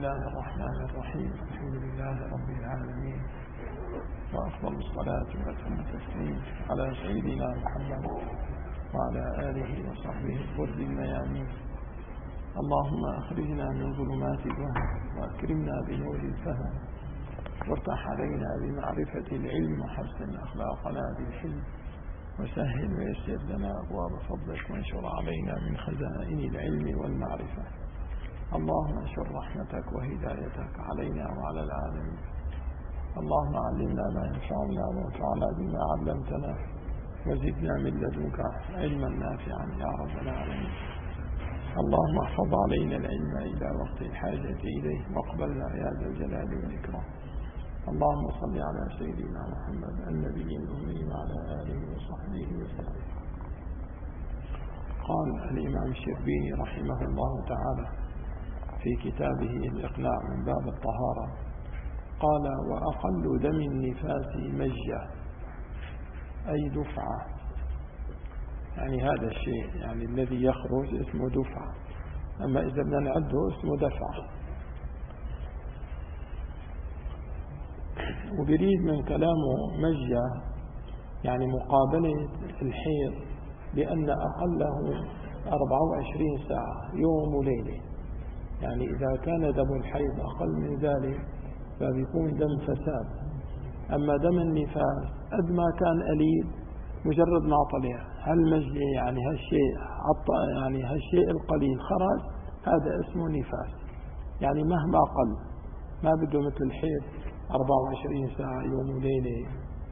الله الرحمن الرحيم. الحمد لله رب العالمين، وأفضل الصلاة وأتم التسليم على سيدنا محمد وعلى آله وصحبه الغر الميامين. اللهم أخرجنا من ظلمات الوهم وأكرمنا بنور الفهم، وافتح علينا بمعرفة العلم وحسن أخلاقنا بالحلم، وسهل ويسر لنا أبواب فضلك، وانشر علينا من خزائن العلم والمعرفة. اللهم انشر رحمتك وهدايتك علينا وعلى العالمين. اللهم علمنا ما ينفعنا وانفعنا بما علمتنا، وزدنا من لدنك علما نافعا يا رب العالمين. اللهم احفظ علينا العلم إلى وقت الحاجة إليه، واقبلنا يا ذا الجلال والإكرام. اللهم صل على سيدنا محمد النبي الأمي وعلى آله وصحبه وسلم. قال الإمام الشربيني رحمه الله تعالى في كتابه الإقناع من باب الطهارة، قال: وأقل دم النفاس مجة، أي دفعة. يعني هذا الشيء يعني الذي يخرج اسمه دفعة، أما إذا بدنا نعده اسمه دفعة. وبريد من كلامه مجة يعني مقابلة الحيض، بأن أقله 24 ساعة يوم وليلة. يعني إذا كان دم الحيض أقل من ذلك فبيكون دم فساد. أما دم النفاس قد ما كان قليل مجرد ما طلع هالمجة، يعني هالشيء القليل خرج، هذا اسمه نفاس. يعني مهما قل، ما بده مثل الحيض 24 ساعة يوم وليلة.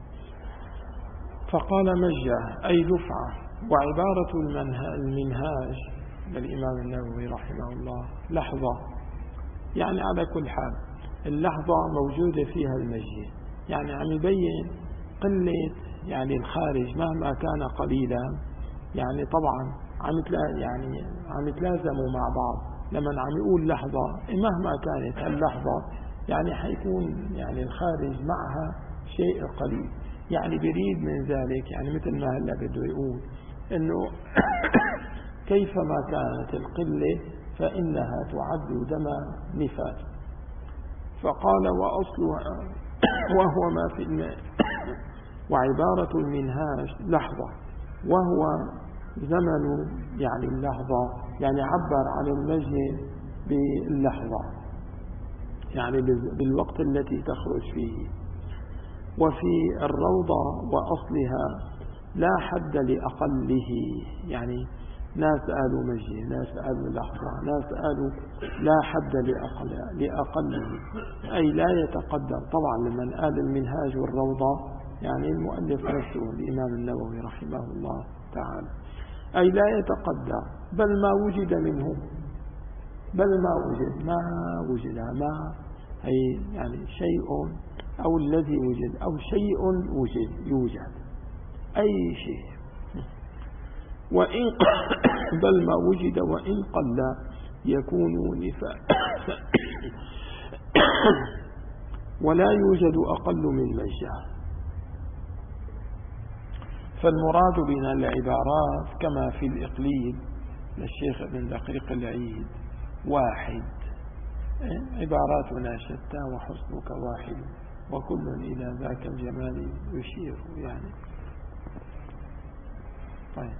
فقال مجة أي دفعة. وعبارة المنهاج للإمام النووي رحمه الله لحظة، يعني على كل حال اللحظة موجودة فيها المجة، يعني عم يبين قلة يعني الخارج مهما كان قليلا. يعني طبعا عم يتلازموا مع بعض. لما عم يقول لحظة مهما كانت اللحظة يعني حيكون يعني الخارج معها شيء قليل. يعني بريد من ذلك، يعني مثل ما هلا بده يقول انه كيفما كانت القلة فإنها تعد دم نفاس. فقال وأصلها وهو ما في الماء. وعبارة المنهاج لحظة، وهو زمن يعني اللحظة، يعني عبر عن المجد باللحظة، يعني بالوقت التي تخرج فيه. وفي الروضة وأصلها لا حد لأقله، يعني ناس قالوا مجي، ناس قالوا لحظة، ناس قالوا لا حد لأقله، أي لا يتقدر. طبعا لمن قال المنهاج والروضة يعني المؤلف نفسه الإمام النووي رحمه الله تعالى، أي لا يتقدر، بل ما وجد منه، بل ما وجد ما أي يعني شيء، أو الذي وجد، أو شيء يوجد أي شيء. وإن بل ما وجد وإن قل يكون نفاسا، ولا يوجد أقل من مجة. فالمراد من العبارات كما في الإقليل للشيخ ابن دقيق العيد واحد، عباراتنا شتى وحسنك واحد، وكل إلى ذاك الجمال يشير. يعني طيب.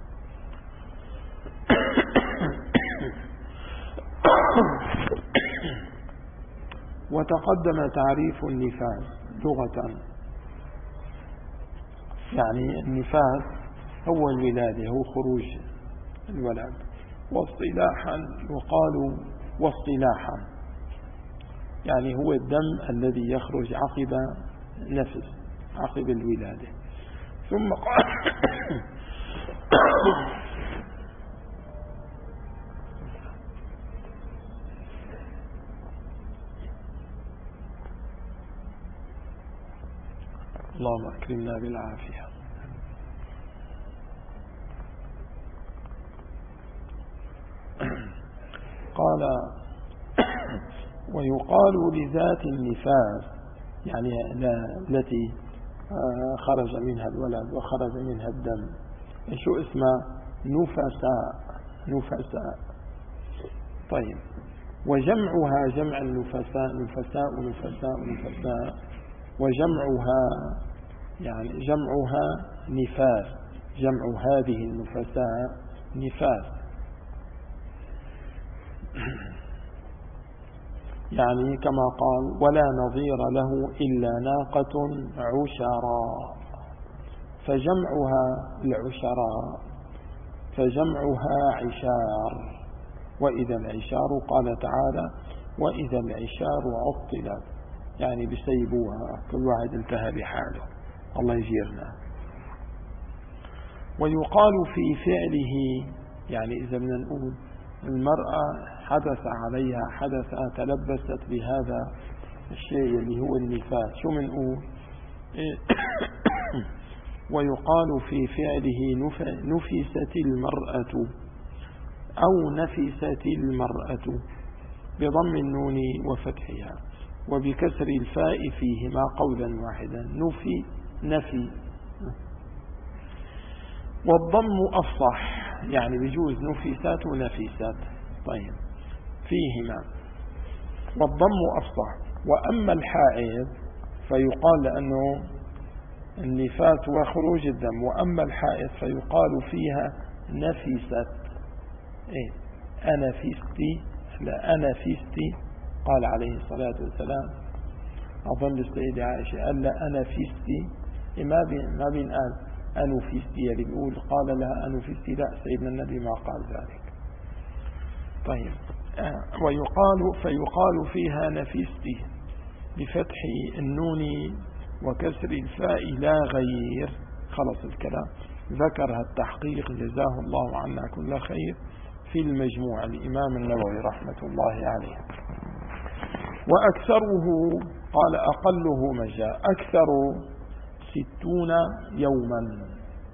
وتقدم تعريف النفاس لغة، يعني النفاس هو الولادة، هو خروج الولد. واصطلاحا يقال واصطلاحا يعني هو الدم الذي يخرج عقب نفس، عقب الولادة. ثم قال اللهم أكرمنا بالعافية. قال ويقال لذات النفاس يعني التي خرج منها الولد وخرج منها الدم، شو اسمها؟ نفساء. طيب. وجمعها جمع النفساء، نفساء نفساء نفساء، وجمعها يعني جمعها نفاس، جمع هذه النفساء نفاس. يعني كما قال ولا نظير له إلا ناقة عشراء، فجمعها العشراء، فجمعها عشار. وإذا العشار قال تعالى وإذا العشار عطلت، يعني بسيبوها، كل واحد انتهى بحاله، الله يجيرنا. ويقال في فعله، يعني إذا بدنا نقول المرأة حدث عليها حدث تلبست بهذا الشيء اللي هو النفاس، شو منقول؟ ويقال في فعله نفست المرأة أو نفست المرأة بضم النون وفتحها وبكسر الفاء فيهما قولا واحدا، نفي. والضم أفصح، يعني بجوز نفست ونفست، طيب فيهما، والضم أفصح. وأما الحائض فيقال لأنه النفاس وخروج الدم، وأما الحائض فيقال فيها نفست. أنا فيستي قال عليه الصلاة والسلام، أظن السيدة عائشة قال لا أنا فيستي، ما بينقال أنفستي اللي بيقول قال لها أنفستي، لا سيدنا النبي ما قال ذلك. طيب فيقال فيها نفستي بفتح النون وكسر الفاء لا غير. خلص الكلام، ذكرها التحقيق جزاه الله عنا كل خير في المجموع الإمام النووي رحمة الله عليه. وأكثره قال أقله مجا، أكثر 60 يوما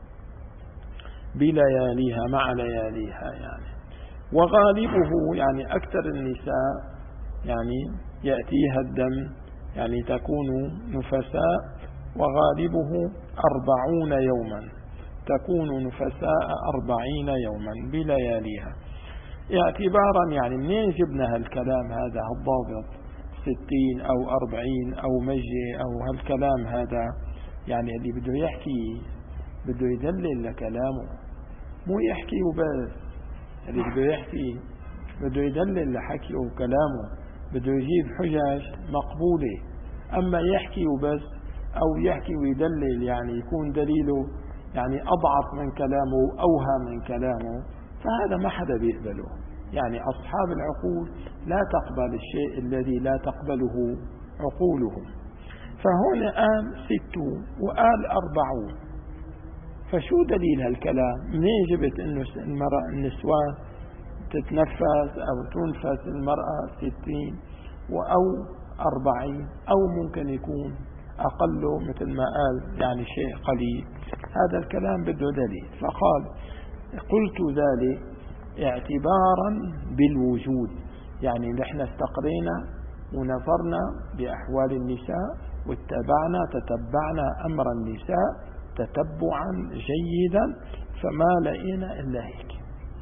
بلياليها مع لياليها يعني. وغالبه يعني أكثر النساء يعني يأتيها الدم يعني تكون نفساء، وغالبه 40 يوما، تكون نفساء 40 يوما بلياليها. اعتبارا يعني منين جبنا هالكلام هذا الضابط 60 أو 40 أو مجي أو هالكلام هذا، يعني اللي بده يحكي بده يدلل لكلامه، مو يحكي وبس. اللي بده يحكي بده يدلل لحكيه وكلامه، بده يجيب حجج مقبولة. أما يحكي وبس أو يحكي ويدلل يعني يكون دليله يعني أضعف من كلامه أوهى من كلامه، فهذا ما حدا بيقبله. يعني أصحاب العقول لا تقبل الشيء الذي لا تقبله عقولهم. فهنا قال 6 وقال 40، فشو دليل هالكلام؟ منين جبت انه المرأة النسوان تتنفس او تنفس المرأة 60 أو 40 او ممكن يكون اقله مثل ما قال يعني شيء قليل؟ هذا الكلام بده دليل. فقال قلت ذلك اعتبارا بالوجود، يعني نحن استقرينا ونظرنا بأحوال النساء تتبعنا أمر النساء تتبعا جيدا، فما لقينا إلا هيك.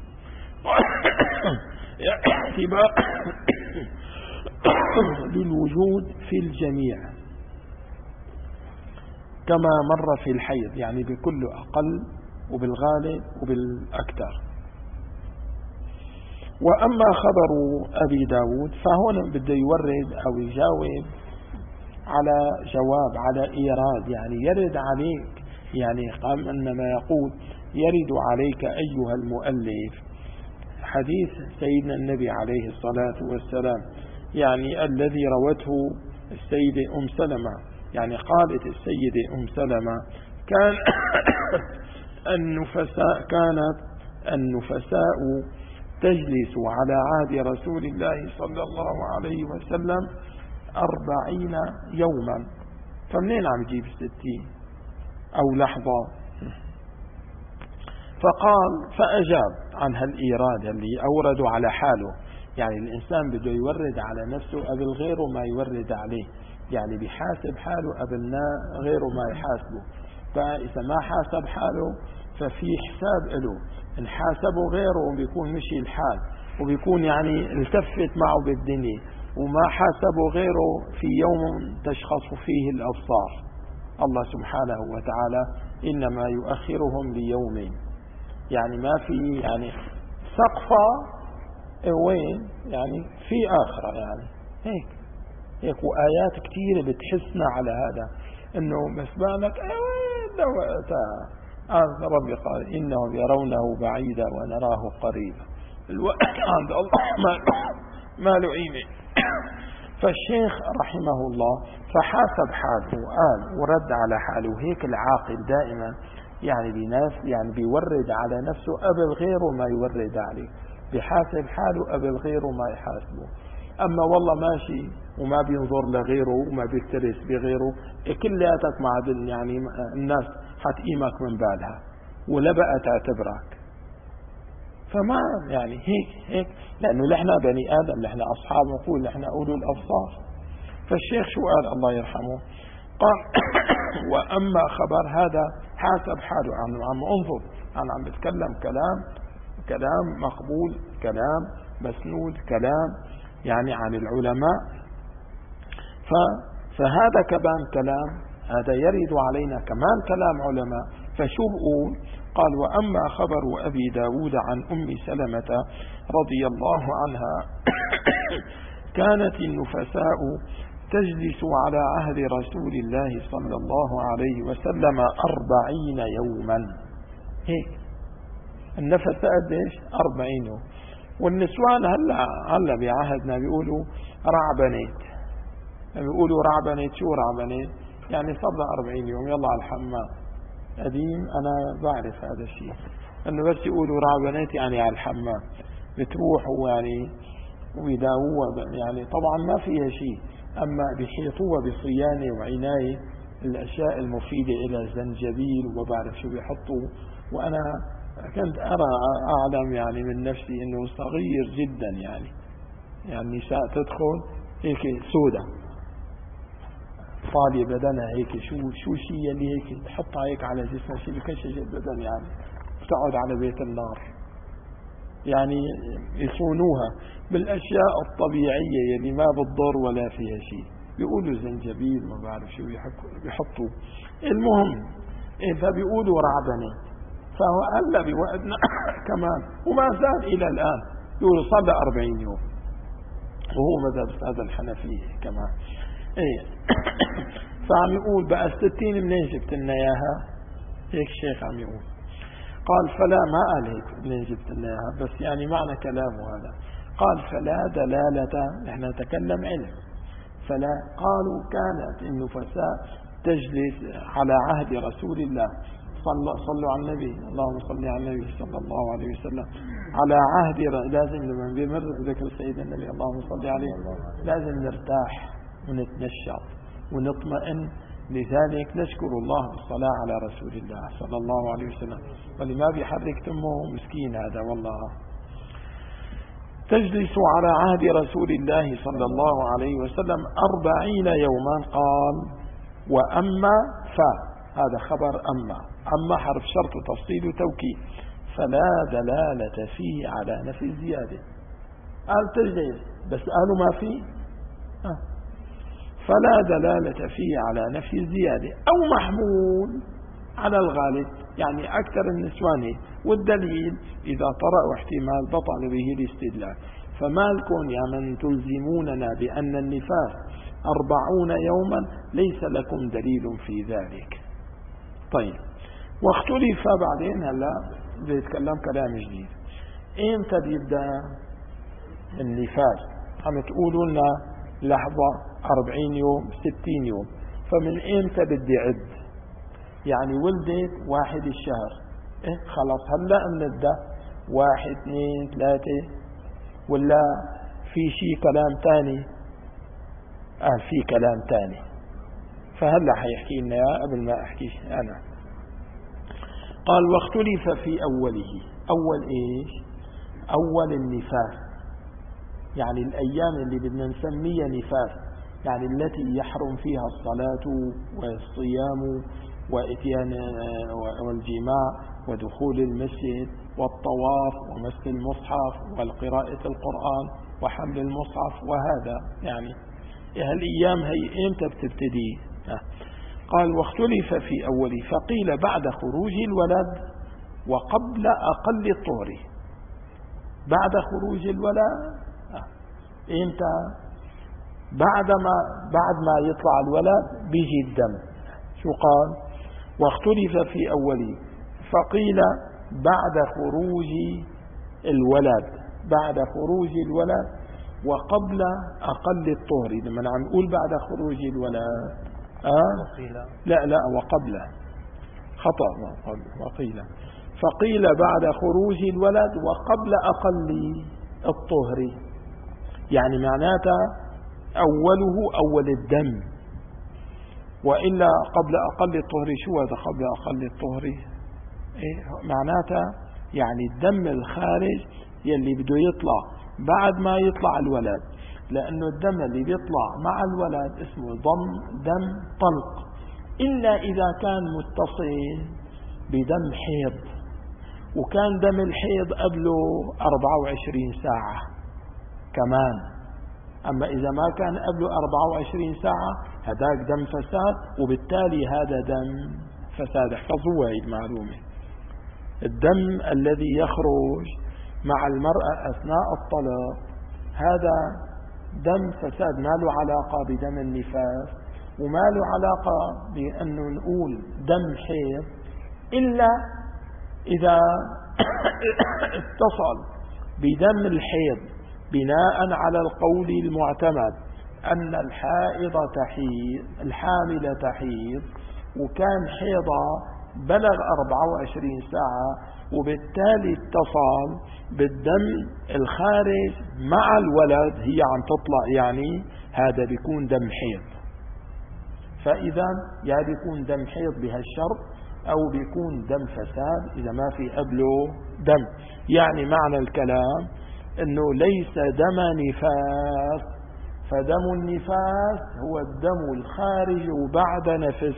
اعتبار بالوجود في الجميع كما مر في الحيض، يعني بكل أقل وبالغالب وبالأكثر. وأما خبر أبي داود فهنا بده يورد أو يجاوب على جواب على إيراد، يعني يرد عليك، يعني قام أنما يقول يرد عليك أيها المؤلف حديث سيدنا النبي عليه الصلاة والسلام، يعني الذي روته السيدة أم سلمة، يعني قالت السيدة أم سلمة كانت النفساء تجلس على عهد رسول الله صلى الله عليه وسلم 40 يوما. فمنين عم يجيب 60 أو لحظة؟ فقال فأجاب عن هالإيراد اللي أوردوا على حاله، يعني الإنسان بده يورد على نفسه قبل غيره ما يورد عليه، يعني بيحاسب حاله قبل غيره ما يحاسبه. فإذا ما حاسب حاله ففي حساب له، إن حاسبه غيره بيكون مشي الحال، وبيكون يعني التفت معه بالدنيا وما حاسبه غيره في يوم تشخص فيه الأبصار. الله سبحانه وتعالى إنما يؤخرهم ليوم، يعني ما في يعني سقفة وين يعني في آخرة، يعني هيك وآيات كثيرة بتحسنا على هذا، إنه بس بالك ربي قال إنهم يرونه بعيدا ونراه قريبا، الوقت عند الله ما له قيمة. فالشيخ رحمه الله فحاسب حاله وقال ورد على حاله. هيك العاقل دائما يعني بناس يعني بيورد على نفسه قبل غيره ما يورد عليه، بحاسب حاله قبل غيره ما يحاسبه. أما والله ماشي وما بينظر لغيره وما بيكترث بغيره، كلياتك مع يعني الناس حتقيمك من بالها ولا بقى تعتبرك. فما يعني هيك لأنه نحن بني آدم، نحن أصحاب نقول نحن أولو الأبصار. فالشيخ شو قال الله يرحمه؟ قال وأما خبر هذا حاسب حاله عم انظر، أنا عم بتكلم كلام مقبول، كلام مسنود، كلام يعني عن العلماء. فهذا كمان كلام، هذا يرد علينا كمان كلام علماء. فشو بقول؟ قال وأما خبر أبي داود عن أم سلمة رضي الله عنها كانت النفساء تجلس على عهد رسول الله صلى الله عليه وسلم 40 يوما. هيك النفساء قديش؟ 40 يوم. والنسوان هلا بعهدنا بيقولوا رعبنيت، بيقولوا رعبنيت. شو رعبنيت؟ يعني صار 40 يوم يلا على الحمام. قديم أنا بعرف هذا الشيء، أنه بس يقولوا رعبنيت يعني على الحمام، بتروحوا يعني ويداووها، يعني طبعا ما فيها شيء، أما بيحيطوها بصيانة وعناية، الأشياء المفيدة إلى زنجبيل وما بعرف شو بيحطوا. وأنا كنت أرى أعلم يعني من نفسي أنه صغير جدا، يعني النساء تدخل هيك سودة طالي بدنها هيك شو شيء اللي هيك تحطها هيك على جسمها، شيء بكشش البدن، يعني بتقعد على بيت النار. يعني يصونوها بالأشياء الطبيعية اللي ما بتضر ولا فيها شيء، بيقولوا زنجبيل ما بعرف شو بيحطوا. المهم فبيقولوا رعبنة. فهو هلا بوقتنا كمان وما زال إلى الآن يقولوا صار 40 يوم، وهو مذهب هذا الحنفية كمان. فعم يقول بقى 60 منين جبت لنا اياها؟ هيك الشيخ عم يقول. قال فلا، ما قال هيك منين جبت لنا اياها، بس يعني معنى كلامه هذا. قال فلا دلالة، نحن نتكلم علم. فلا قالوا كانت النفساء تجلس على عهد رسول الله صلوا على النبي، اللهم صل على النبي صلى الله عليه وسلم. على عهد لازم لما بيمر ذكر سيدنا النبي اللهم صل عليه لازم نرتاح ونتنشط ونطمئن. لذلك نشكر الله بالصلاة على رسول الله صلى الله عليه وسلم. واللي ما بيحرك تمه مسكين هذا والله. تجلس على عهد رسول الله صلى الله عليه وسلم 40 يوما. قال وأما هذا خبر أما حرف شرط تفصيل وتوكيد، فلا دلالة فيه على نفي الزيادة. قال تجلس بس قالوا ما فيه، فلا دلالة فيه على نفي الزيادة أو محمول على الغالب، يعني أكثر النسوان. والدليل إذا طرأوا احتمال بطل به الاستدلال. فما لكم يا من تلزموننا بأن النفاس 40 يوما ليس لكم دليل في ذلك. طيب، واختلف بعدين، هلا بيتكلم كلام جديد. امتى بيبدأ النفاس؟ عم تقولوا لنا لحظة 40 يوم 60 يوم، فمن امتى بدي عد؟ يعني ولدت 1 الشهر، خلاص هلا بنبدأ 1 2 3، ولا في شيء كلام تاني؟ في كلام تاني، فهلا حيحكي لنا قبل ما احكي انا. قال واختلف في اوله. اول ايش؟ اول النفاس، يعني الايام اللي بدنا نسميها نفاس، يعني التي يحرم فيها الصلاة والصيام وإتيان والجماع ودخول المسجد والطواف ومس المصحف والقراءة القرآن وحمل المصحف. وهذا يعني هالأيام هي إمتى بتبتدي؟ قال واختلف في أوله، فقيل بعد خروج الولد وقبل أقل الطهر. بعد خروج الولد إمتى؟ بعد ما يطلع الولد بيجي الدم. شو قال؟ واختلف في أوله، فقيل بعد خروج الولد، بعد خروج الولد وقبل أقل الطهر. لما عم نقول بعد خروج الولد لا وقبله، خطأ، وقيل. فقيل بعد خروج الولد وقبل أقل الطهر، يعني معناته أوله أول الدم، وإلا قبل أقل الطهر. شو هذا قبل أقل الطهر؟ معناته يعني الدم الخارج يلي بده يطلع بعد ما يطلع الولد، لأنه الدم اللي بيطلع مع الولد اسمه دم طلق، إلا إذا كان متصل بدم حيض، وكان دم الحيض قبله 24 ساعة كمان. أما إذا ما كان قبله 24 ساعة هذاك دم فساد، وبالتالي هذا دم فساد. احفظوا هذه المعلومة. الدم الذي يخرج مع المرأة أثناء الطلاق هذا دم فساد، ما له علاقة بدم النفاس، وما له علاقة بأنه نقول دم حيض، إلا إذا اتصل بدم الحيض بناء على القول المعتمد أن الحامل تحيض، وكان حيضة بلغ 24 ساعة، وبالتالي اتصل بالدم الخارج مع الولد، هي عم تطلع، يعني هذا بيكون دم حيض. فإذا يا بيكون دم حيض بهالشرط، أو بيكون دم فساد إذا ما في قبله دم. يعني معنى الكلام أنه ليس دم نفاس، فدم النفاس هو الدم الخارج بعد نفس.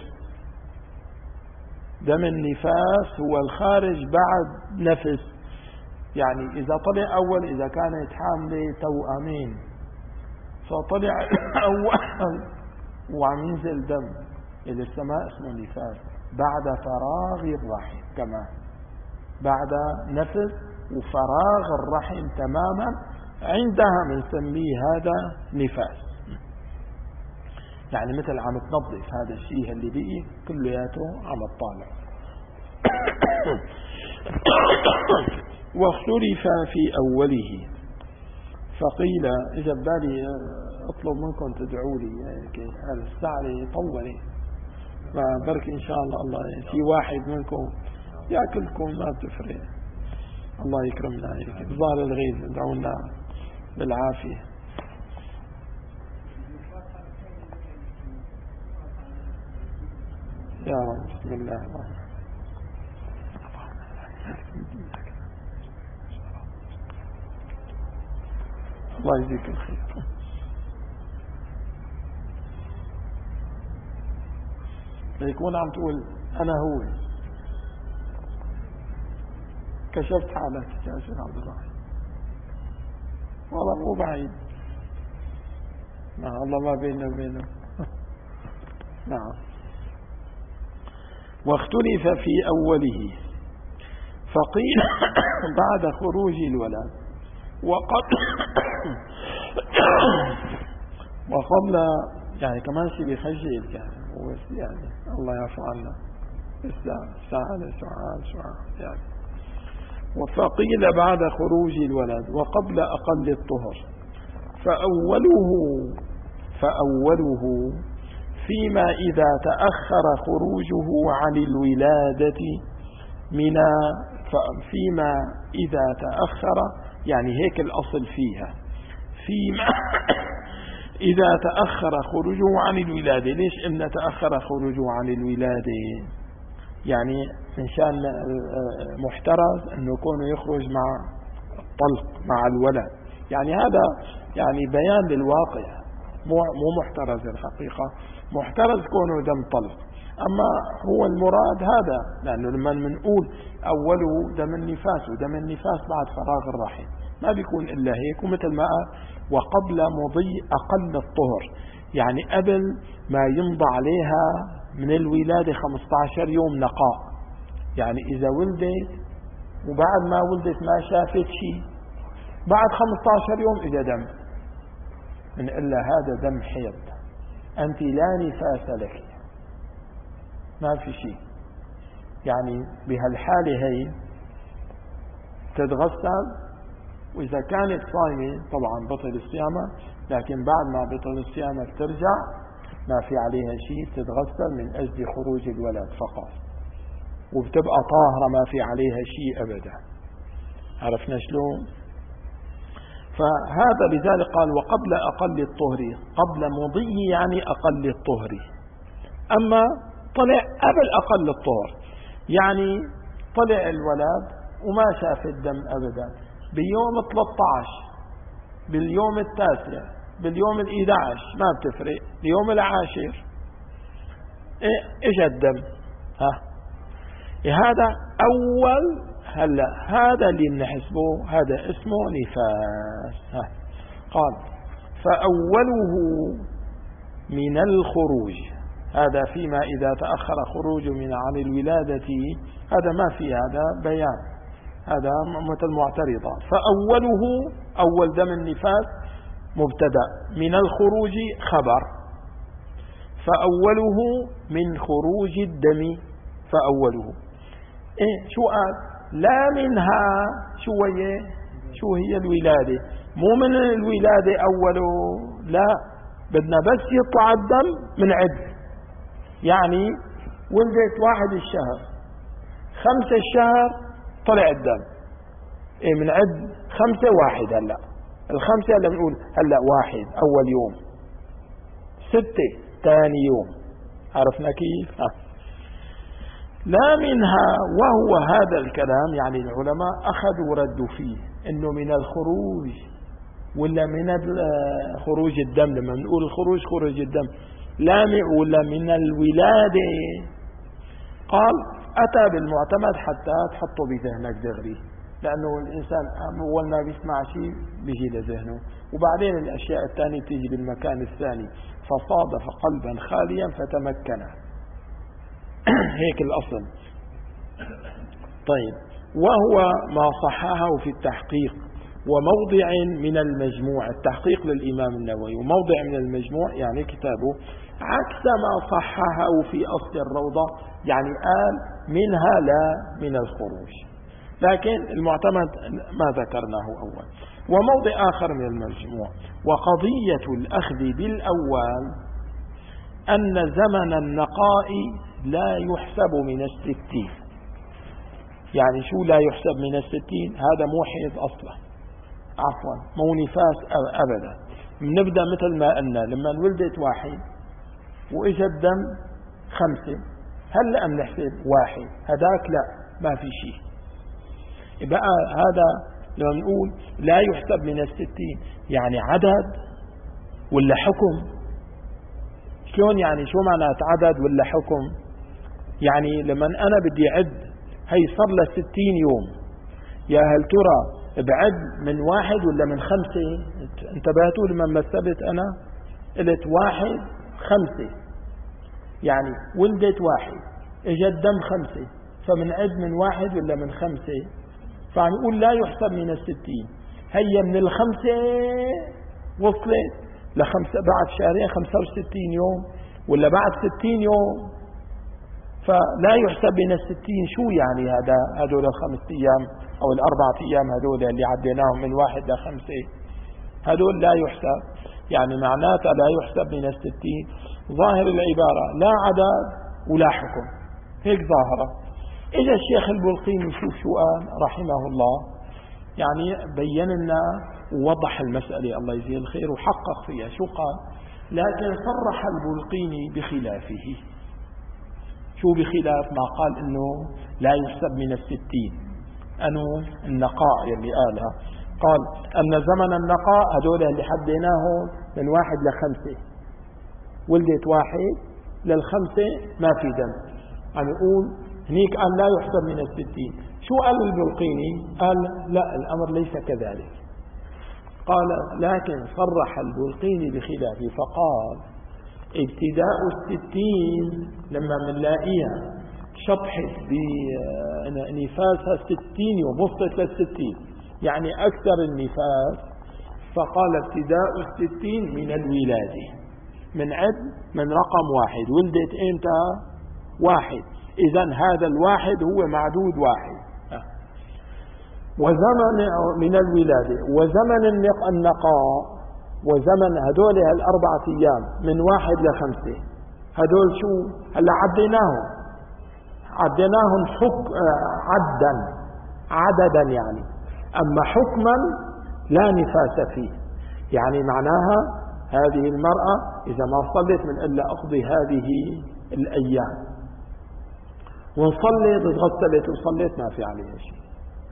دم النفاس هو الخارج بعد نفس، يعني إذا طلع أول، إذا كانت حاملة توأمين فطلع أول وعم ينزل دم إلى السماء اسمه نفاس، بعد فراغ الرحم كمان، بعد نفس وفراغ الرحم تماما، عندها بنسميه هذا نفاس. يعني مثل عم تنظف هذا الشيء اللي بقي كلياته عم تطالع. واختلف في أوله، فقيل إذا بالي أطلب منكم تدعوا لي الساعة طولي، فبرك إن شاء الله في واحد منكم يأكلكم ما بتفرق. الله يكرمنا ظهر الغيظ، ادعونا بالعافية. يا رب. بسم الله الرحمن الرحيم. الله يجزيك الخير. ليكون عم تقول أنا هو كشفت حالك يا شيخ عبد الرحيم، والله مو بعيد. نعم الله ما بيننا وبينه. نعم. واختلف في أوله، فقيل بعد خروج الولد وقبل يعني كمان شيء بيخجل يعني الله يعفو عنا. سؤال يعني. وفقيل بعد خروج الولد وقبل أقل الطهر، فأوله فيما إذا تأخر خروجه عن الولادة فيما إذا تأخر، يعني هيك الأصل فيها، فيما إذا تأخر خروجه عن الولادة. ليش إن تأخر خروجه عن الولادة؟ يعني إنسان محترز أنه يكون يخرج مع الطلق مع الولد، يعني هذا يعني بيان للواقع، مو محترز الحقيقة. محترز كونه دم طلق. أما هو المراد هذا، لأنه لما نقول أوله دم النفاس، ودم النفاس بعد فراغ الرحم ما بيكون إلا هيك. ومثل ما قال وقبل مضي أقل الطهر، يعني قبل ما يمضى عليها من الولادة 15 يوم نقاء. يعني إذا ولدت وبعد ما ولدت ما شافت شيء، بعد 15 يوم إجا دم، من إلا هذا دم حيض، أنت لا نفاس لك، ما في شيء. يعني بهالحالة هي تتغسل، وإذا كانت صايمة طبعا بطل الصيامة، لكن بعد ما بطل الصيامة ترجع ما في عليها شيء، تتغسل من أجل خروج الولد فقط، وبتبقى طاهرة ما في عليها شيء أبدا. عرفنا شلون؟ فهذا لذلك قال وقبل أقل الطهر، قبل مضي يعني أقل الطهر. أما طلع قبل أقل الطهر، يعني طلع الولد وما شاف الدم أبدا، باليوم 13 باليوم 9 باليوم 11 ما بتفرق، اليوم 10 إيش الدم هذا أول. هلا هذا اللي نحسبه هذا اسمه نفاس. قال فأوله من الخروج، هذا فيما إذا تأخر خروج من عن الولادة، هذا ما في هذا بيان، هذا مثل معترضة. فأوله أول دم النفاس مبتدأ، من الخروج خبر، فأوله من خروج الدم. فأوله شو قال؟ لا منها شو هي الولادة، مو من الولادة أوله، لا، بدنا بس يطلع الدم من عد. يعني ولدت 1 الشهر، 5 الشهر طلع الدم، من عد 5 1. هلا ال5 هلا بنقول هلا 1 أول يوم، 6 ثاني يوم. عرفنا كيف؟ لا منها. وهو هذا الكلام يعني العلماء أخذوا ردوا فيه إنه من الخروج ولا من خروج الدم. لما نقول الخروج خروج الدم، لا ولا من الولادة. قال أتى بالمعتمد حتى تحطه بذهنك دغري، لأنه الإنسان أول ما بيسمع شيء بيجي لذهنه، وبعدين الأشياء الثانية تيجي بالمكان الثاني. فصادف قلبا خاليا فتمكن، هيك الأصل. طيب، وهو ما صححه في التحقيق وموضع من المجموع. التحقيق للإمام النووي وموضع من المجموع يعني كتابه، عكس ما صححه في أصل الروضة، يعني قال منها لا من الخروج، لكن المعتمد ما ذكرناه أول. وموضع آخر من المجموع، وقضية الأخذ بالأول أن زمن النقاء لا يحسب من 60. يعني شو لا يحسب من 60؟ هذا مو حيض أصلا، عفوا مو نفاس أبدا. بنبدأ مثل ما قلنا، لما ولدت 1 وإجا الدم 5، هلأ بنحسب 1، هذاك لا ما في شيء. بقى هذا لما نقول لا يحسب من 60، يعني عدد ولا حكم؟ شلون يعني؟ شو معنات عدد ولا حكم؟ يعني لما أنا بدي أعد هي صار له 60 يوم، يا هل ترى بعد من 1 ولا من 5؟ انتبهتوا لما مثبت أنا قلت 1 5، يعني ولدت 1 اجى الدم 5، فمنعد من 1 ولا من 5؟ فنقول لا يحسب من 60. هي من 5 وصلت ل5 بعد شهرين 65 يوم، ولا بعد 60 يوم، فلا يحسب من 60. شو يعني هدول 5 أيام أو 4 أيام هدول اللي عديناهم من 1 ل5، هدول لا يحسب. يعني معناتها لا يحسب من 60. ظاهر العبارة لا عدد ولا حكم، هيك ظاهرة. إجا الشيخ البلقيني يشوف شو قال رحمه الله، يعني بين لنا ووضح المسألة الله يجزيه الخير وحقق فيها. شو قال؟ لكن صرح البلقيني بخلافه. شو بخلاف ما قال إنه لا يحسب من 60؟ أنه النقاء يلي قالها، قال أن زمن النقاء هدول اللي حديناه من 1 ل5. ولدت 1 للخمسة ما في دم. عم يقول هنيك قال لا يحسب من 60. شو قال البلقيني؟ قال لا، الأمر ليس كذلك. قال لكن صرح البلقيني بخلافه فقال ابتداء 60 لما منلاقيها شطحت بنفاسها 60 يوم، وصلت لل60 يعني أكثر النفاس، فقال ابتداء 60 من الولادة، من عد من رقم 1، ولدت امتى؟ 1، إذن هذا الواحد هو معدود 1. وزمن من الولادة وزمن النقاء وزمن هدول ال4 أيام من 1 ل5، هدول شو هلا عديناهم عددا يعني، أما حكما لا نفاس فيه. يعني معناها هذه المرأة إذا ما صلت من إلا أقضي هذه الأيام، ونصلت وغسلت وصلت ما في عليها شيء.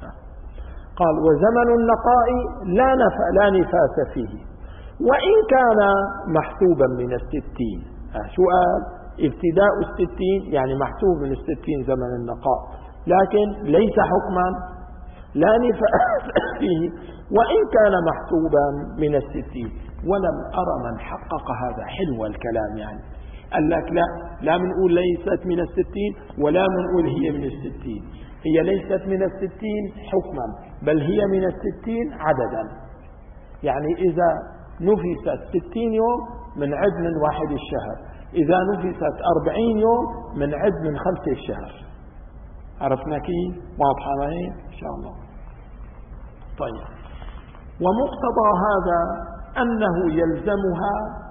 قال وزمن النقاء لا نفاس فيه وإن كان محسوبا من 60. شو قال؟ ابتداء 60 يعني محسوب من 60 زمن النقاء، لكن ليس حكما لا نفاس فيه وإن كان محسوبا من 60. ولم أرى من حقق هذا. حلو الكلام يعني. قال لك لا منقول ليست من 60 ولا منقول هي من 60. هي ليست من 60 حكما، بل هي من 60 عددا. يعني إذا نفست 60 يوم من عد من 1 الشهر، إذا نفست 40 يوم من عد من 5 الشهر. عرفنا كيف؟ واضحة معي إن شاء الله. طيب، ومقتضى هذا أنه يلزمها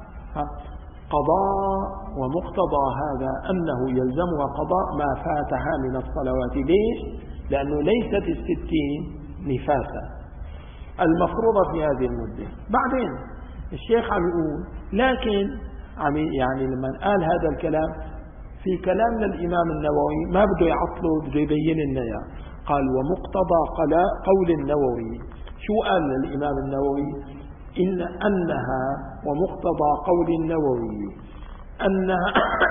قضاء، ومقتضى هذا أنه يلزمها قضاء ما فاتها من الصلوات. ليش؟ لأنه ليست 60 نفاسا المفروضة في هذه المدة. بعدين الشيخ عم يقول لكن يعني لما قال هذا الكلام في كلام للإمام النووي ما بده يعطله، بده يبين لنا إياه. قال ومقتضى قول النووي. شو قال للإمام النووي؟ أنها ومقتضى قول النووي أنها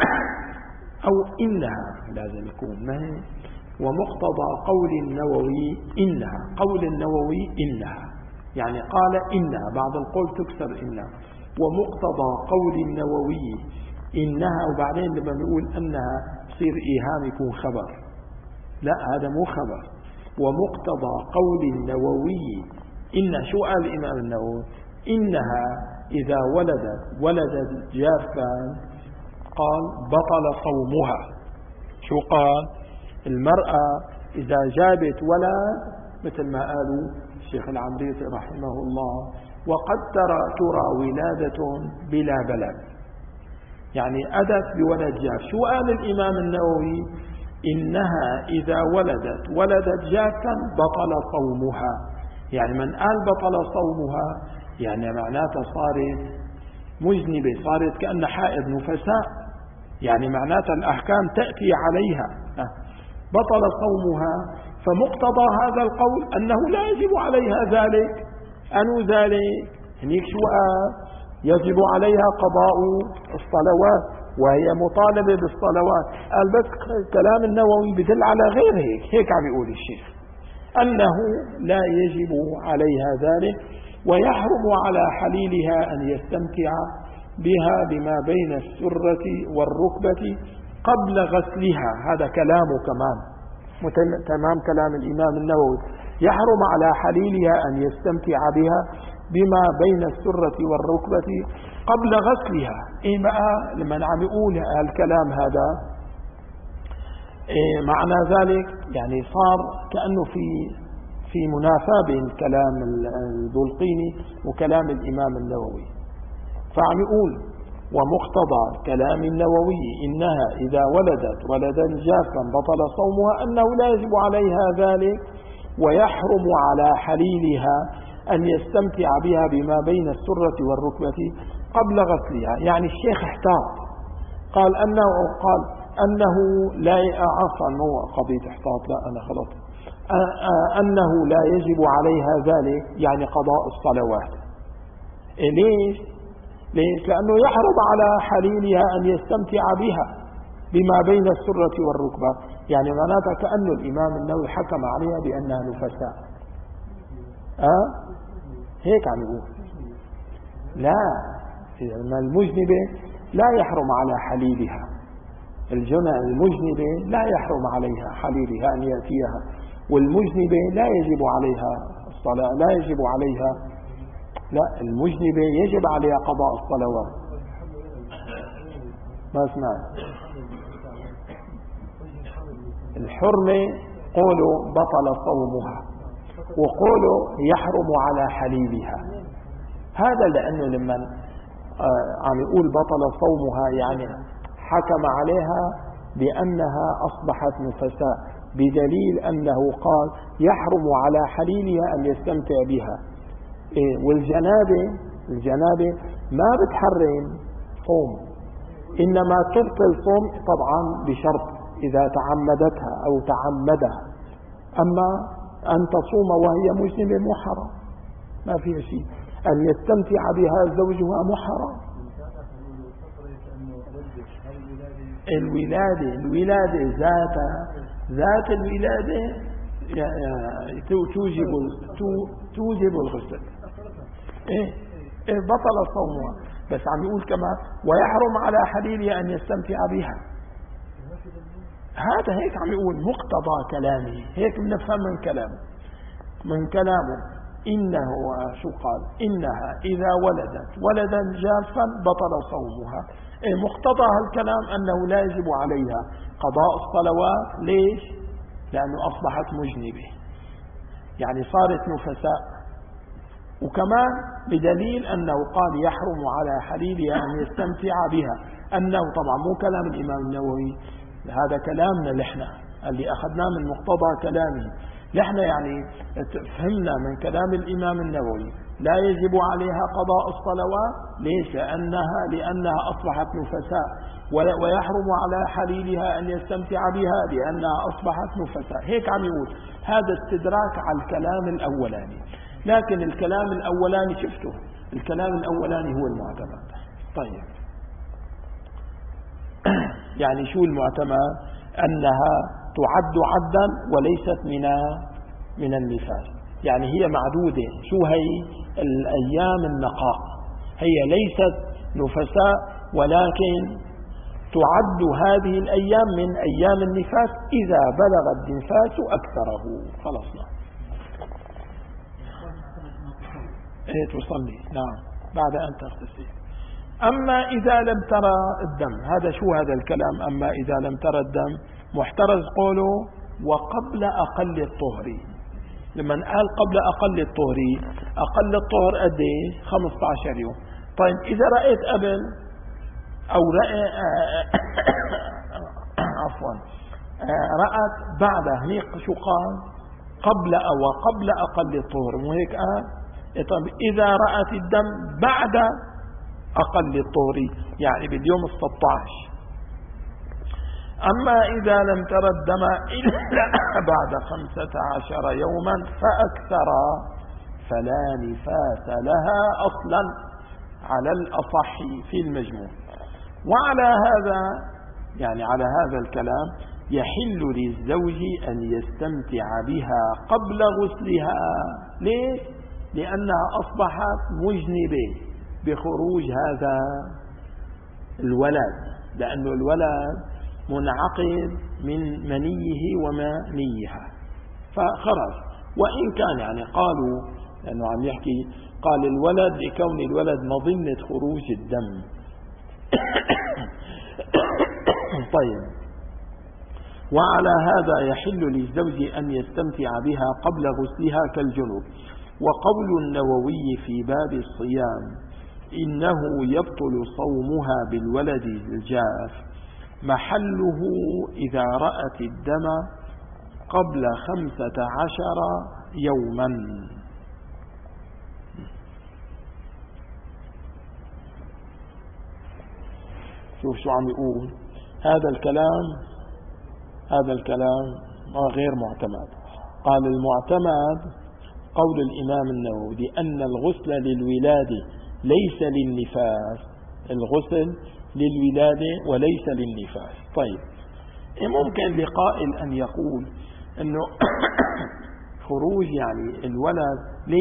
أو إنها لازم يكون، ما هي ومقتضى قول النووي إنها، قول النووي إنها يعني قال إنها، بعض القول تكسر إنها. ومقتضى قول النووي إنها، وبعدين لما نقول أنها تصير إيهام يكون خبر، لا هذا مو خبر. ومقتضى قول النووي إن، شو قال الإمام النووي؟ إنها إذا ولدت جافا قال بطل صومها. شو قال؟ المرأة إذا جابت ولد مثل ما قالوا الشيخ العمريطي رحمه الله وقد ترى ولادة بلا بلد، يعني أدت بولد جاف. شو قال الإمام النووي؟ إنها إذا ولدت جافا بطل صومها. يعني من قال بطل صومها يعني معناتها صارت مذنبة، صارت كأن حائض نفساء، يعني معناتها الأحكام تأتي عليها، بطل صومها. فمقتضى هذا القول أنه لا يجب عليها ذلك. أنو ذلك؟ هنيك شو قال؟ يجب عليها قضاء الصلوات وهي مطالبة بالصلوات. قال بس كلام النووي بدل على غير هيك عم يقول الشيخ أنه لا يجب عليها ذلك، ويحرم على حليلها أن يستمتع بها بما بين السرة والركبة قبل غسلها. هذا كلامه كمان تمام كلام الإمام النووي. يحرم على حليلها أن يستمتع بها بما بين السرة والركبة قبل غسلها. إيه بقى لما عم يقول الكلام هذا؟ إيه معنى ذلك؟ يعني صار كأنه في منافاة بين كلام البلقيني وكلام الإمام النووي. فعم يقول ومقتضى كلام النووي إنها إذا ولدا جافا بطل صومها أنه لا يجب عليها ذلك، ويحرم على حليلها أن يستمتع بها بما بين السرة والركبة قبل غسلها. يعني الشيخ احتاط، قال أنه لا عفوا مو قضية احتاط، لا أنا خلط، أنه لا يجب عليها ذلك يعني قضاء الصلوات. ليش؟ ليش؟ لأنه يحرم على حليلها أن يستمتع بها بما بين السرة والركبة. يعني معناتها كأنه الإمام النووي حكم عليها بأنها نفساء. هيك عم يقول. لا، المجنبة لا يحرم على حليلها. المجنبة لا يحرم عليها حليلها أن يأتيها، والمجنبة لا يجب عليها الصلاة، لا يجب عليها، لا، المجنبة يجب عليها قضاء الصلوات. ما سمعت. الحرمة قولوا بطل صومها، وقولوا يحرم على حليلها. هذا لأنه لما عم يقول بطل صومها يعني حكم عليها بأنها أصبحت نفساء، بدليل أنه قال يحرم على حليلها أن يستمتع بها. والجنابة ما بتحرم صوم، إنما تبطل صوم طبعا بشرط إذا تعمدتها أو تعمدها. أما أن تصوم وهي مجنبة مو حرام، ما فيها شيء. أن يستمتع بها زوجها مو حرام. الولادة ذات الولادة توجب الغسل. بطل صومها. بس عم يقول كمان ويحرم على حليلها أن يستمتع بها. هذا هيك عم يقول مقتضى كلامه، هيك بنفهم من كلامه إنه شو قال؟ إنها إذا ولدت ولدا جافا بطل صومها. مقتضى هالكلام أنه لا يجب عليها قضاء الصلوات. ليش؟ لأنه أصبحت مجنبة، يعني صارت نفساء. وكمان بدليل أنه قال يحرم على حليلها أن يستمتع بها، أنه طبعا مو كلام الإمام النووي، هذا كلامنا لحنا اللي أخذناه من مقتضى كلامه لحنا. يعني فهمنا من كلام الإمام النووي لا يجب عليها قضاء الصلوات. ليش؟ لأنها أصبحت نفساء. ويحرم على حليلها أن يستمتع بها لأنها أصبحت نفساء. هيك عم يقول. هذا استدراك على الكلام الأولاني. لكن الكلام الأولاني شفته، الكلام الأولاني هو المعتمد. طيب، يعني شو المعتمد؟ أنها تعد عدا وليست من النفاس. يعني هي معدودة. شو هي؟ الأيام النقاء. هي ليست نفساء، ولكن تعد هذه الأيام من أيام النفاس إذا بلغ النفاس أكثره. خلصنا. تصلي، نعم، بعد أن تغتسل. أما إذا لم ترى الدم، هذا شو هذا الكلام؟ أما إذا لم ترى الدم محترز قوله وقبل أقل الطهر. لمن قال قبل أقل الطهر، أقل الطهر قد ايه؟ 15 يوم. طيب إذا رأيت قبل أو رأت بعد، هنيك شو قال؟ قبل أو قبل أقل الطهر، مو هيك قال؟ طيب إذا رأت الدم بعد أقل الطهر يعني باليوم 16. أما إذا لم ترى الدم إلا بعد 15 يوما فأكثر فلا نفاس لها أصلا على الأصح في المجموع. وعلى هذا، يعني على هذا الكلام، يحل للزوج أن يستمتع بها قبل غسلها. ليش؟ لأنها أصبحت مجنبة بخروج هذا الولد، لأنه الولد منعقد من منيه ومنيها فخرج. وإن كان يعني قالوا لأنه عم يحكي، قال الولد لكون الولد مظنة خروج الدم. طيب، وعلى هذا يحل للزوج أن يستمتع بها قبل غسلها كالجنوب. وقول النووي في باب الصيام إنه يبطل صومها بالولد الجاف محله إذا رأت الدم قبل 15 يوما. شوف شو عم يقول. هذا الكلام غير معتمد. قال المعتمد قول الإمام النووي لأن الغسل للولادة ليس للنفاس، الغسل للولادة وليس للنفاس. طيب، ممكن لقائل أن يقول أنه خروج يعني الولد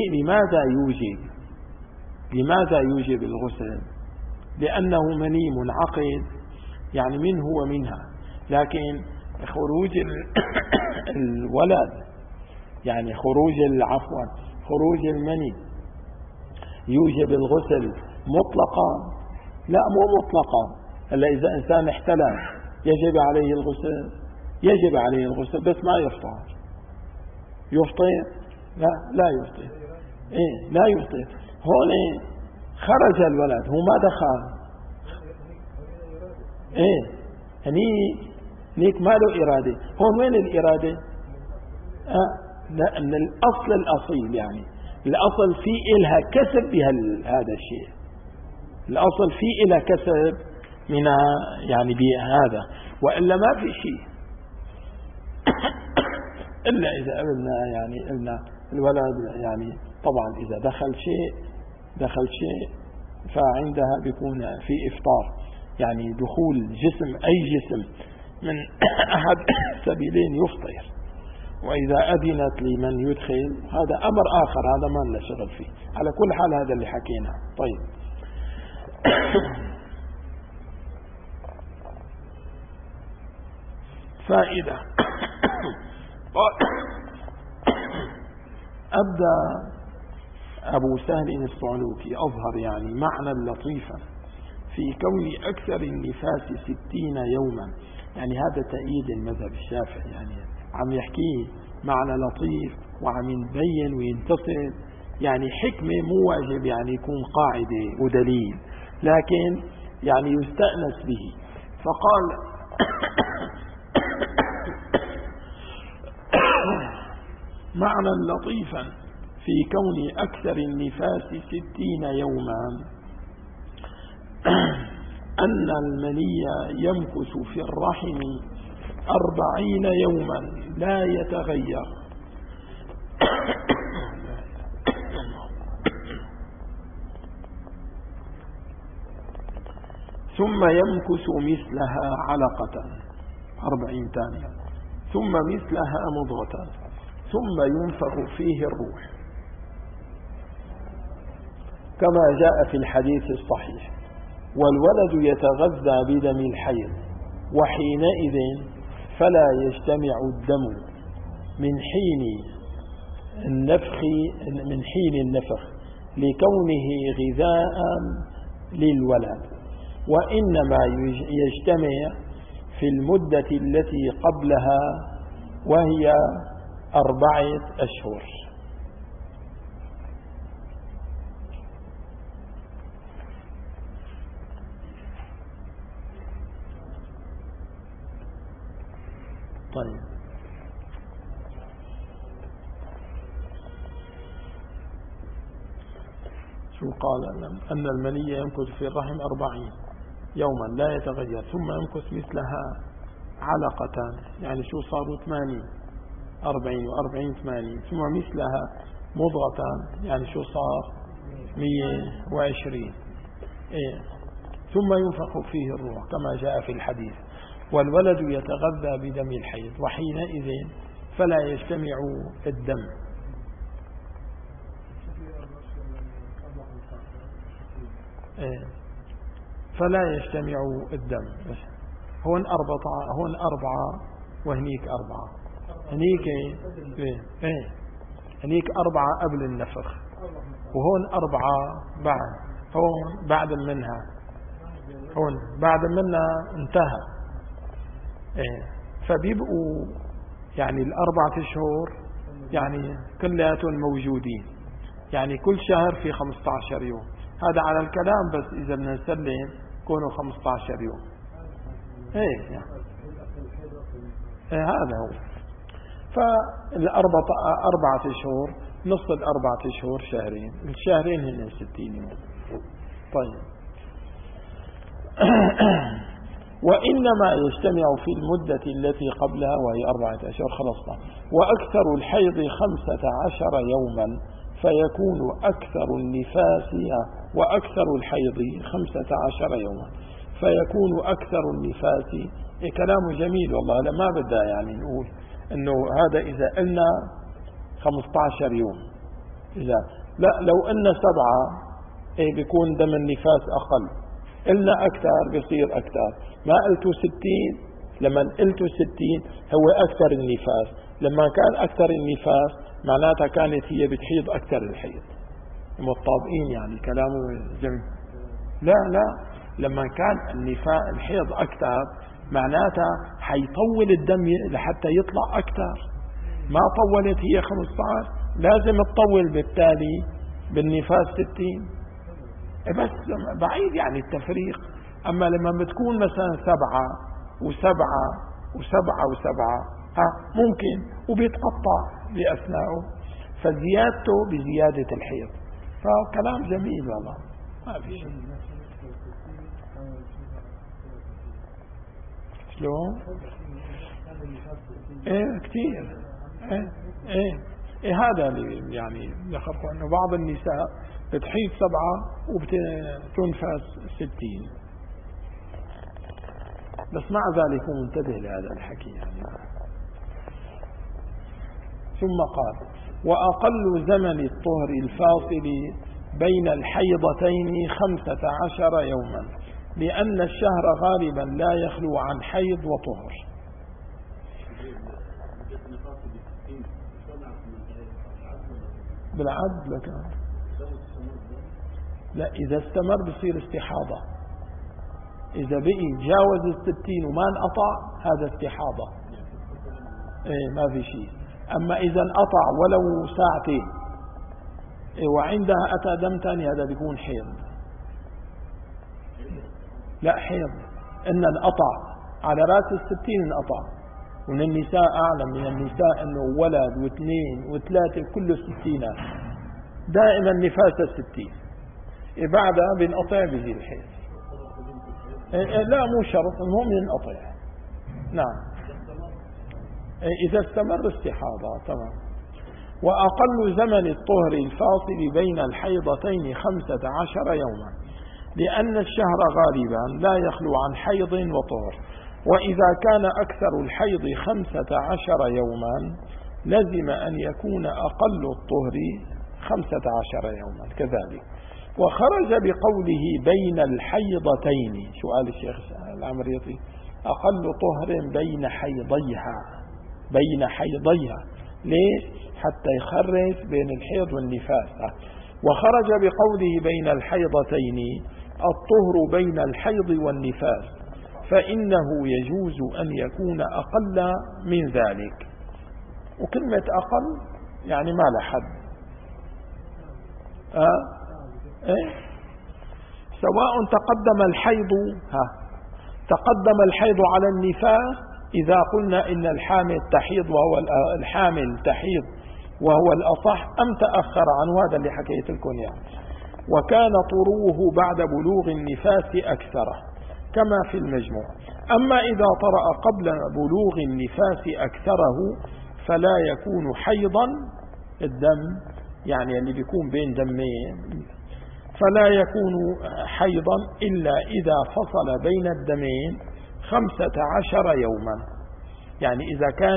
لماذا يوجب الغسل؟ لأنه مني منعقد يعني منه ومنها، لكن خروج الولد يعني خروج المني يوجب الغسل مطلقا؟ لا، مو مطلقا. إلا إذا إنسان احتلم يجب عليه الغسل بس ما يفطر. لا يفطر. لا يفطر. هون خرج الولد، هو ما دخل. هنيك ما له إرادة. هون وين الإرادة؟ لأن الأصل الأصيل يعني الأصل في إلها كسب بهذا الشيء. الأصل في إلها كسب من يعني بهذا، وإلا ما في شيء. إلا إذا قلنا الولد يعني طبعا إذا دخل شيء فعندها بيكون في إفطار، يعني دخول أي جسم من أحد سبيلين يفطر. وإذا أذنت لمن يدخل هذا أمر آخر، هذا ما لنا شغل فيه. على كل حال هذا اللي حكينا. طيب، فائدة. أبدأ أبو سهل الصعلوكي أظهر يعني معنى لطيفا في كون أكثر النفاس 60 يوما. يعني هذا تأييد المذهب الشافعي، يعني عم يحكيه معنى لطيف وعم يبين وينتصر. يعني حكمة مو واجب يعني يكون قاعدة ودليل، لكن يعني يستأنس به. فقال معنى لطيفا في كون أكثر النفاس 60 يوما أن المني يمكث في الرحم 40 يوما لا يتغير، ثم يمكث مثلها علقة 40 ثانية، ثم مثلها مضغة، ثم ينفخ فيه الروح كما جاء في الحديث الصحيح. والولد يتغذى بدم الحيض، وحينئذ فلا يجتمع الدم من حين النفخ لكونه غذاء للولد، وإنما يجتمع في المدة التي قبلها وهي 4 أشهر. طيب، شو قال؟ أن المني يمكث في الرحم 40 يوما لا يتغير، ثم يمكث مثلها علقة، يعني شو صاروا 80، 40 و40 80، ثم مثلها مضغة، يعني شو صار 120. ثم ينفخ فيه الروح كما جاء في الحديث. والولد يتغذى بدم الحيض، وحينئذ فلا يجتمع الدم. فلا يجتمع الدم. هون 4 وهنيك 4. هنيك 4 قبل النفخ، وهون 4 بعد. هون بعد منها انتهى. فبيبقوا يعني 4 أشهر يعني كلياتهم موجودين، يعني كل شهر في 15 يوم. هذا على الكلام، بس إذا بدنا نسلم كونوا 15 يوم. يعني. هذا هو. فال4 أشهر، نصف 4 أشهر شهرين، الشهرين هن 60 يوم. طيب، وإنما يجتمع في المدة التي قبلها وهي 4 أشهر. خلصنا. وأكثر الحيض 15 يوما فيكون أكثر النفاس وأكثر الحيض 15 يوما، فيكون أكثر النفاس. كلام جميل والله، لا ما بدأ يعني نقول أنه هذا إذا قلنا 15 يوم، إذا لا لو قلنا 7 بيكون دم النفاس أقل، قلنا أكثر بيصير أكثر. ما قلتوا 60، لما قلتوا 60 هو أكثر النفاس، لما كان أكثر النفاس معناتها كانت هي بتحيض أكثر الحيض. مطابقين يعني كلامه جميل. لا لما كان الحيض أكثر معناتها حيطول الدم لحتى يطلع أكثر. ما طولت هي 15 لازم تطول بالتالي بالنفاس 60. بس بعيد يعني التفريق. أما لما بتكون مثلا 7 و7 و7 و7 ممكن وبيتقطع بأثناءه، فزيادته بزيادة الحيض. فكلام جميل والله، ما في شيء. شلون؟ كثير. هذا اللي يعني ذكرته أنه بعض النساء بتحيض 7 وبتنفس 60، بس مع ذلك هو منتبه لهذا الحكي يعني. ثم قال: وأقل زمن الطهر الفاصل بين الحيضتين 15 يوما، لأن الشهر غالبا لا يخلو عن حيض وطهر. بالعد لك لا، إذا استمر بصير استحاضة. إذا بقي جاوز 60 وما انقطع هذا استحاضة، ما في شيء. أما إذا انقطع ولو ساعتين وعندها أتى دم ثاني هذا بيكون حيض. لا حيض، إن انقطع على رأس 60 انقطع. ومن النساء أعلم من النساء أنه ولد واثنين وثلاثة كله 60 دائما نفاس 60 بعدها بنقطع به الحيض. لا مو شرط، المهم ينقطع. نعم إذا استمر استحاضة. تمام. وأقل زمن الطهر الفاصل بين الحيضتين 15 يوما، لأن الشهر غالبا لا يخلو عن حيض وطهر. وإذا كان أكثر الحيض 15 يوما لزم أن يكون أقل الطهر 15 يوما كذلك. وخرج بقوله بين الحيضتين، سؤال الشيخ العمريطي، أقل طهر بين حيضيها. ليش؟ حتى يخرج بين الحيض والنفاس. وخرج بقوله بين الحيضتين الطهر بين الحيض والنفاس، فإنه يجوز أن يكون أقل من ذلك. وكلمة أقل يعني ما له حد. سواء تقدم الحيض على النفاس إذا قلنا إن الحامل تحيض وهو الأصح، أم تأخر عنه، هذا اللي حكيت لكم يعني. وكان طروه بعد بلوغ النفاس أكثر كما في المجموع. أما إذا طرأ قبل بلوغ النفاس أكثره فلا يكون حيضا، الدم يعني اللي بيكون بين دمين، فلا يكون حيضا إلا إذا فصل بين الدمين 15 يوما. يعني إذا كان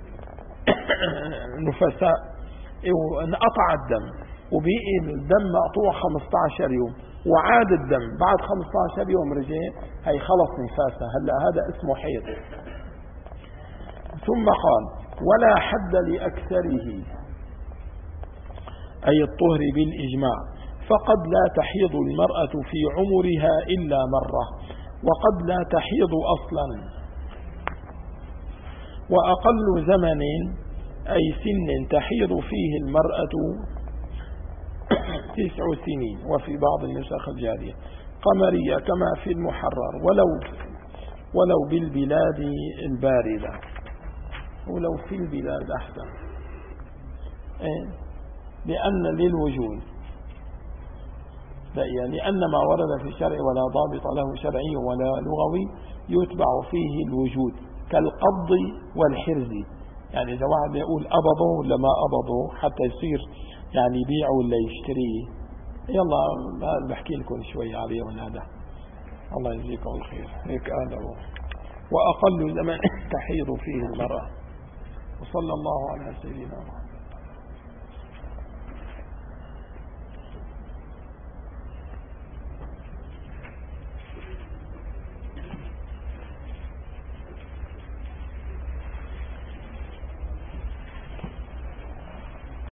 نفساء انقطع الدم وبقي الدم مقطوع 15 يوم وعاد الدم بعد 15 يوم رجع، هي خلص نفاسه، هلا هذا اسمه حيض. ثم قال: ولا حد لأكثره، أي الطهر بالإجماع، فقد لا تحيض المرأة في عمرها إلا مرة، وقد لا تحيض أصلا. وأقل زمن أي سن تحيض فيه المرأة 9 سنين، وفي بعض النسخ الجارية قمرية كما في المحرر، ولو بالبلاد الباردة، ولو في البلاد أحسن، لأن للوجود، لأن ما ورد في الشرع ولا ضابط له شرعي ولا لغوي يتبع فيه الوجود، كالقبض والحرز. يعني إذا واحد يقول أبضه ولا ما أبضه حتى يصير يعني يبيع ولا يشتري. يلا بحكي لكم شوي عليه هذا. الله يجزيكم الخير. هيك هذا هو. وأقل زمان تحيض فيه المرأة. وصلى الله على سيدنا محمد.